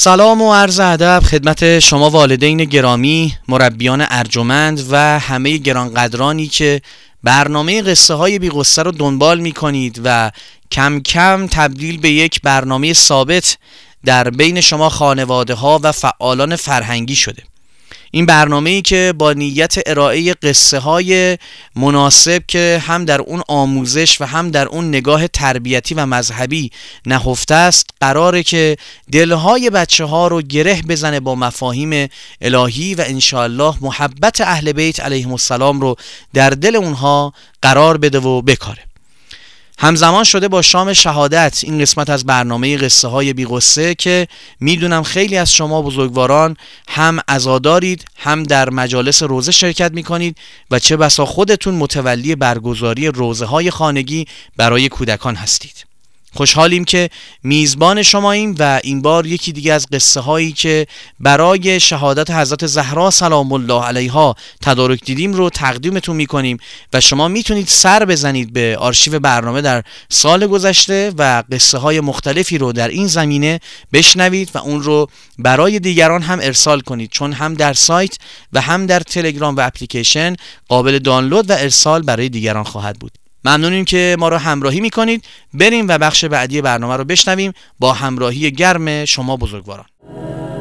سلام و عرض ادب خدمت شما والدین گرامی، مربیان ارجمند و همه گرانقدرانی که برنامه قصه های بی غصه رو دنبال می کنید و کم کم تبدیل به یک برنامه ثابت در بین شما خانواده ها و فعالان فرهنگی شده. این برنامه‌ای که با نیت ارائه قصه های مناسب که هم در اون آموزش و هم در اون نگاه تربیتی و مذهبی نهفته است، قراره که دلهای بچه ها رو گره بزنه با مفاهیم الهی و انشاءالله محبت اهل بیت علیهم السلام رو در دل اونها قرار بده و بکاره. همزمان شده با شام شهادت این قسمت از برنامه قصه های بی غصه که میدونم خیلی از شما بزرگواران هم عزادارید، هم در مجالس روزه شرکت میکنید و چه بسا خودتون متولی برگزاری روزه های خانگی برای کودکان هستید. خوشحالیم که میزبان شماییم و این بار یکی دیگه از قصه هایی که برای شهادت حضرت زهرا سلام الله علیها تدارک دیدیم رو تقدیمتون میکنیم و شما میتونید سر بزنید به آرشیو برنامه در سال گذشته و قصه های مختلفی رو در این زمینه بشنوید و اون رو برای دیگران هم ارسال کنید، چون هم در سایت و هم در تلگرام و اپلیکیشن قابل دانلود و ارسال برای دیگران خواهد بود. ممنونیم که ما رو همراهی میکنید. بریم و بخش بعدی برنامه رو بشنویم با همراهی گرم شما بزرگواران.